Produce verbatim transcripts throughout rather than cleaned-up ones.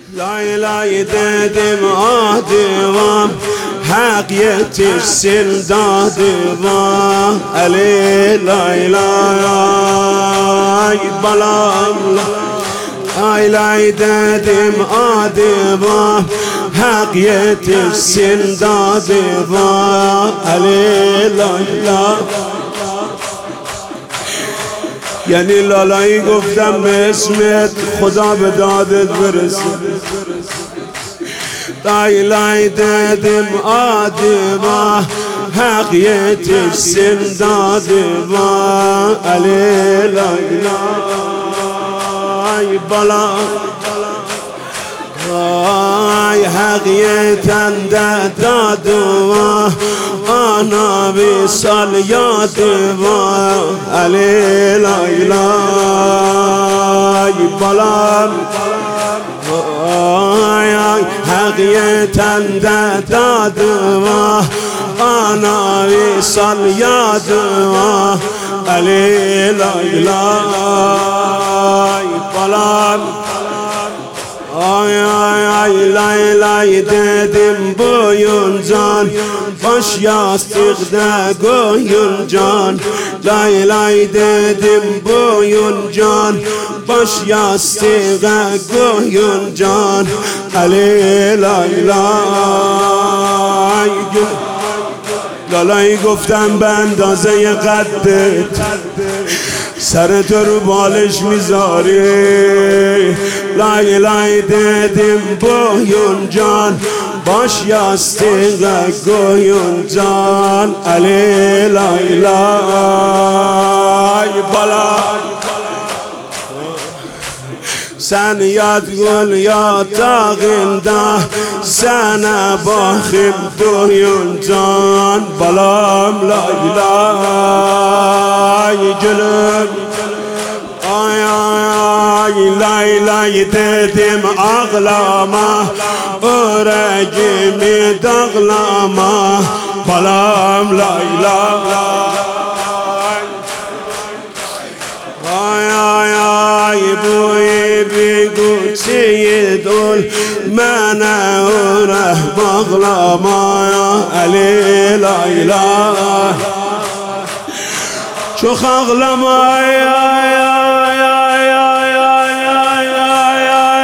لای لای dedim adıma hak yetişsin dadıma Ali lay lay balam lay lay dedim adıma hak yetişsin dadıma Ali lay lay. یعنی لالایی گفتم به اسمت خدا به دادت برسه لای لای dedim adıma hak yetişsin dadıma Ali lay lay bala Ay hak yeten de dadıma ana visal yadıma Ali lay lay balam Ay ay hak yeten de dadıma ana visal yadıma Ali lay lay balam Ay ay ay lay lay dedim boyuncan baş yastıkta koyuncan lay lay dedim boyuncan baş yastıkta koyuncan Ali lay lay لالایی گفتم به اندازه قدت سر تو رو بالش میذاری لای لای dedim boyun can baş yastığa koyun can Ali lay lay bala Sen yat gül yatağında sana bakım doyun can balam lay lay gülüm Ay ay ay lay lay dedim ağlama Öregimi dağlama balam lay lay Ay ay ay bu bir gülçeyi dol Mene öre bağlama Ali lay lay Çok ağlama ay ay ay ay ay ay ay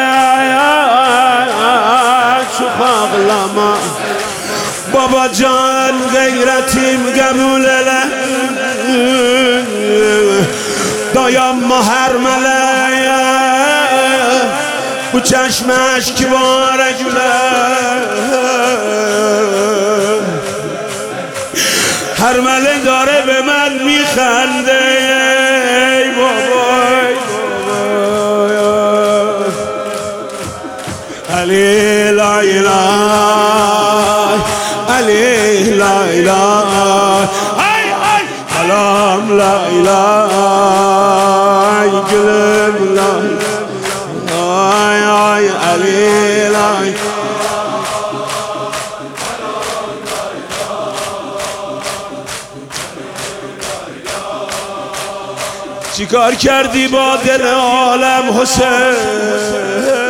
ay Çok ağlama Babacan gayretim kabul ele Dayanma her meleğe Bu çeşme eşki var güle Her mele dاره به من میخنده ای بابای علی لای لای علی لای لای ای ای سلام لای لای گلم لای ای ای علی لای چیکار کردی با دل عالم حسین